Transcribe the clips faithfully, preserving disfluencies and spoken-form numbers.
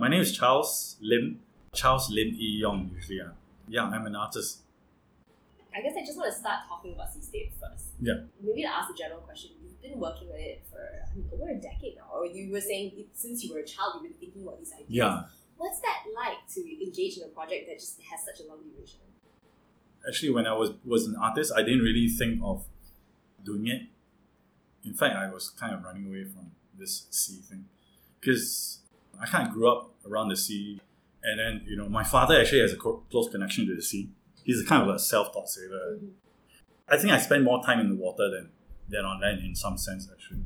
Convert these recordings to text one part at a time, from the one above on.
my name is Charles Lim. Charles Lim Yi Yong usually. Uh. Yeah, I'm an artist. I guess I just want to start talking about Seascape first. Yeah. Maybe to ask a general question. You've been working with it for I mean, over a decade now, or you were saying it, since you were a child, you've been thinking about these ideas. Yeah. What's that like to engage in a project that just has such a long duration? Actually, when I was, was an artist, I didn't really think of doing it. In fact, I was kind of running away from this sea thing. Because I kind of grew up around the sea. And then, you know, my father actually has a co- close connection to the sea. He's kind of a self-taught sailor. Mm-hmm. I think I spend more time in the water than, than on land in some sense, actually.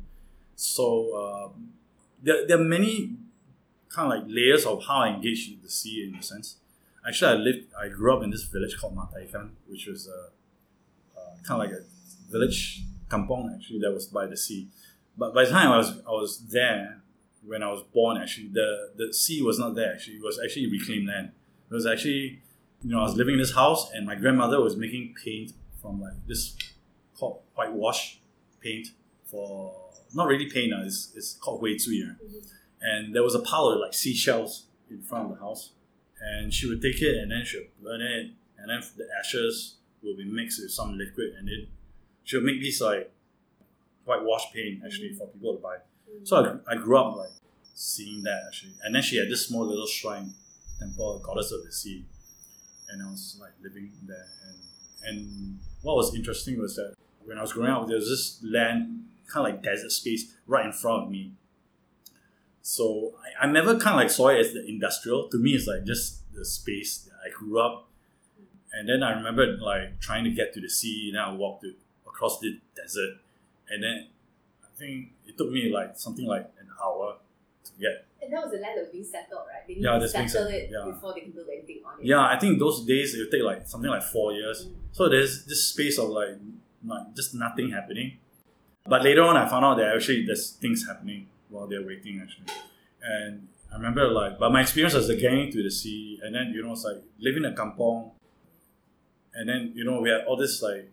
So, um, there, there are many kind of like layers of how I engage with the sea in a sense. Actually, I lived, I grew up in this village called Mataikan, which was a, uh, kind of like a village kampong, actually, that was by the sea. But by the time I was I was there, when I was born, actually, the, the sea was not there, actually. It was actually reclaimed land. It was actually, you know, I was living in this house and my grandmother was making paint from like this called whitewash paint for, not really paint, uh, it's, it's called hui zui. Uh. Mm-hmm. And there was a pile of like seashells in front of the house. And she would take it and then she would burn it. And then the ashes will be mixed with some liquid. And then she would make this like whitewash paint actually mm-hmm. for people to buy. Mm-hmm. So I, I grew up like seeing that actually. And then she had this small little shrine, temple, goddess of the sea. And I was like living there. And, and what was interesting was that when I was growing up, there was this land, kind of like desert space right in front of me. So I, I never kind of like saw it as the industrial. To me, it's like just the space that I grew up. And then I remember like trying to get to the sea. And then I walked to, across the desert. And then I think it took me like something like an hour to get. And that was the land that was being settled, right? They need yeah, to settle being, it yeah. before they can build anything on it. Yeah, I think those days it would take like something like four years. Mm. So there's this space of like, like just nothing happening. But later on I found out that actually there's things happening while they're waiting actually. And I remember like, but my experience was like getting to the sea and then, you know, it's like living in a kampong and then, you know, we had all this like,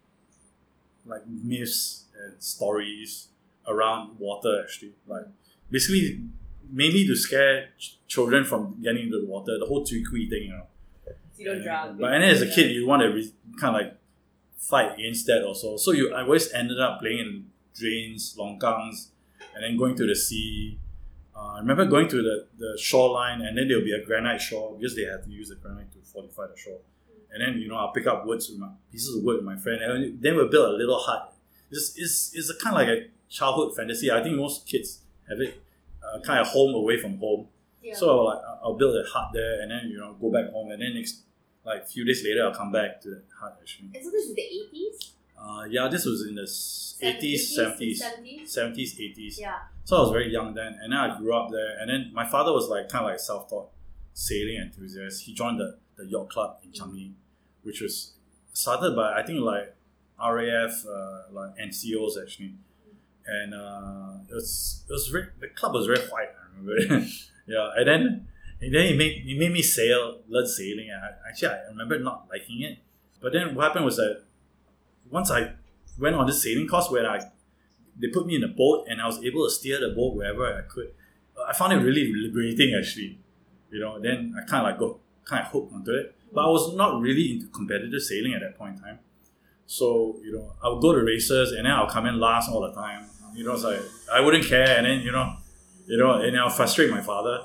like myths and stories around water actually. Like basically mainly to scare ch- children from getting into the water, the whole Zui Kui thing, you know. So you don't and, drown. But and then as a kid you want to re- kind of like fight against that also. So you I always ended up playing in drains, longkangs, and then going to the sea. Uh, I remember going to the, the shoreline and then there'll be a granite shore because they had to use the granite to fortify the shore. And then, you know, I'll pick up woods with my pieces of wood with my friend and then we'll build a little hut. It's, it's, it's a kind of like a childhood fantasy. I think most kids have it uh, kind of home away from home. Yeah. So I'll, like, I'll build a hut there and then, you know, go back home and then next, like a few days later, I'll come back to the hut actually. And so this is the eighties? Uh, yeah, this was in the eighties, seventies, seventies, eighties. Yeah. So I was very young then, and then I grew up there. And then my father was like kind of like self-taught sailing enthusiast. He joined the, the yacht club in Changi, which was started by I think like R A F, uh, like N C Os actually. And uh, it was it was very, the club was very white. I remember. Yeah, and then and then he made he made me sail, learn sailing. And I, actually, I remember not liking it. But then what happened was that once I went on this sailing course where I they put me in a boat and I was able to steer the boat wherever I could. I found it really liberating actually. You know, then I kind of like got kind of hooked onto it. But I was not really into competitive sailing at that point in time. So, you know, I would go to races and then I'll come in last all the time. You know, it's like I wouldn't care and then, you know, you know, and I'll frustrate my father.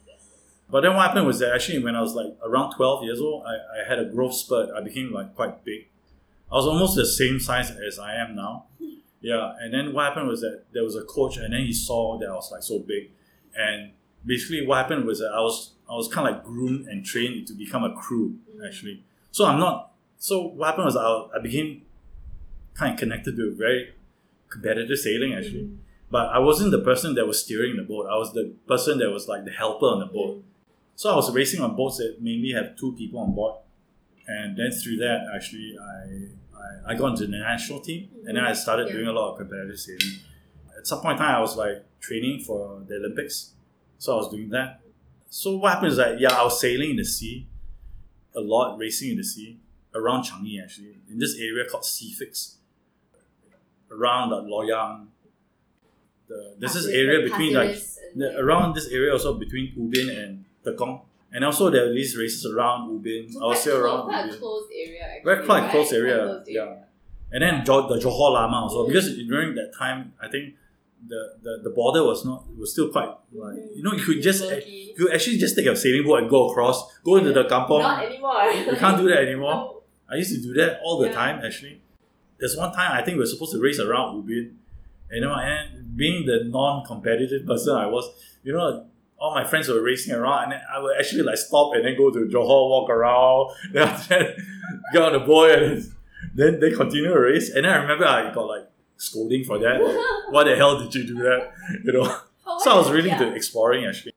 But then what happened was that actually when I was like around twelve years old, I, I had a growth spurt. I became like quite big. I was almost the same size as I am now. Yeah, and then what happened was that there was a coach and then he saw that I was like so big. And basically what happened was that I was I was kind of like groomed and trained to become a crew actually. So I'm not, so what happened was I, I became kind of connected to very competitive sailing actually. Mm-hmm. But I wasn't the person that was steering the boat. I was the person that was like the helper on the boat. So I was racing on boats that mainly have two people on board. And then through that, actually, I I, I got into the national team. Mm-hmm. And then I started yeah. doing a lot of competitive sailing. At some point in time, I was like training for the Olympics. So I was doing that. So what happened is that, yeah, I was sailing in the sea a lot, racing in the sea, around Changi actually, in this area called Sea Fix, around uh, Loyang, the there's this Pasir- area the between Pasir like Ris and the, like- around this area also between Ubin and Tekong, and also there are these races around Ubin. So I was quite still close- around quite a Ubin. closed area actually. Very quite right? close Quite area, closed yeah. And then jo- the Johor Lama also, because during that time, I think the, the, the border was not was still quite like Mhm. you know you could just Murky. you could actually just take a sailing boat and go across, go into the kampong. Not anymore. You can't do that anymore. No. I used to do that all the Yeah. time actually. There's one time I think we were supposed to race around Ubin, you know, and being the non-competitive person I was, you know, all my friends were racing around, and then I would actually like stop and then go to Johor, walk around, then after that get on the boat, and then, then they continue the race. And then I remember I got like scolding for that. Like, why the hell did you do that? You know. Oh, So I was wow. really Yeah. into exploring actually.